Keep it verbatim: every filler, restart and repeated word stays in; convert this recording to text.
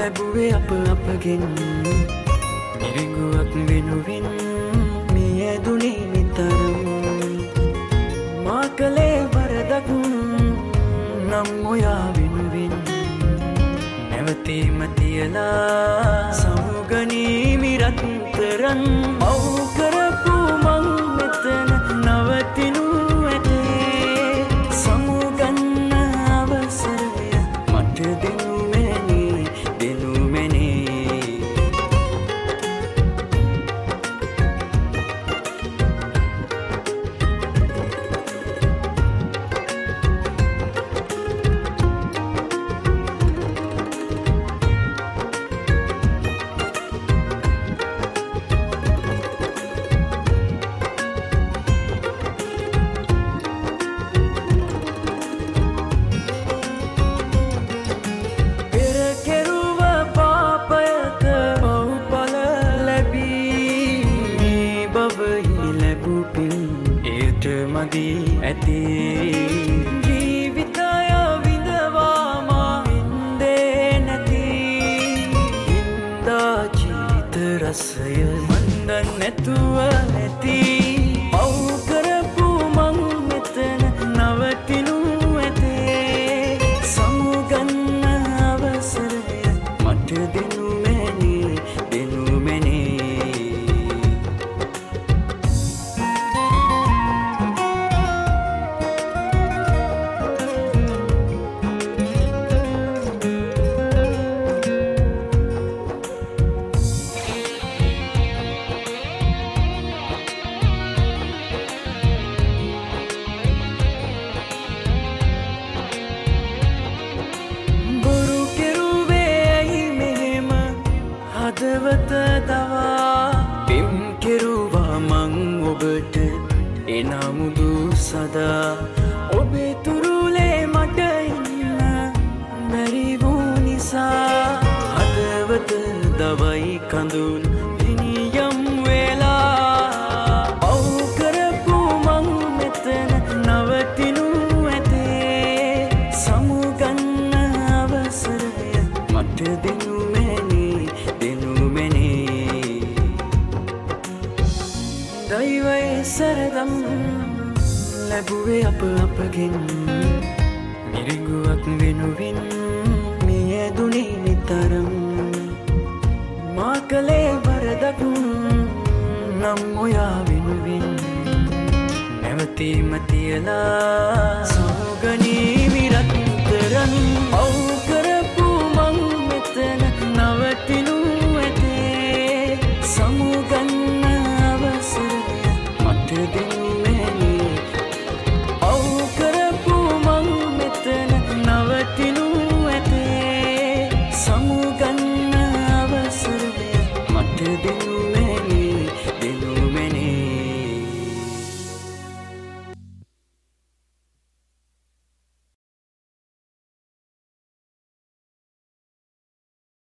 ලැබුවේ අප අපගෙන් මිරිඟුවක් වෙනුවෙන් මේ ඇදුනේ නිතරම මා කලේ වරදක් නම් ඔයා වෙනුවෙන් නැවතීම තියලා සමුගනීමි රත්තරන් මව් කරපු මං මෙතන නවතිනු ඇතේ සමුගන්න අවසරය මට දෙනු මැනේ දෙනු මැනේ ඇති ජීවිතය විඳවාමා වින්දේ නැති හින්දා ජීවිත රසය මන්දන් නැතුව ඇති පව් කරපු මං මෙතන නවතිනු ඇතේ සමුගන්න අවසරය මට දෙනු මැනේ දෙනු මැනේ හදවත දවා පෙම් කෙරුවා මං ඔබට එනමුදු සදා ඔබේ තුරුලේ මට ඉන්න බැරි වූ නිසා හදවත දවයි කඳුන් පිනියම් වෙලා පව් කරපු මං මෙතන නවතිනු ඇතේ සමුගන්න අවසරය මට දෙනු දෛවයේ සරදම් ලැබුවේ අප අපගෙන් මිරිඟුවක් වෙනුවෙන් මේ ඇදුනේ නිතරම මා කලේ වරදක් නම් ඔයා වෙනුවෙන් නැවතීම තියලා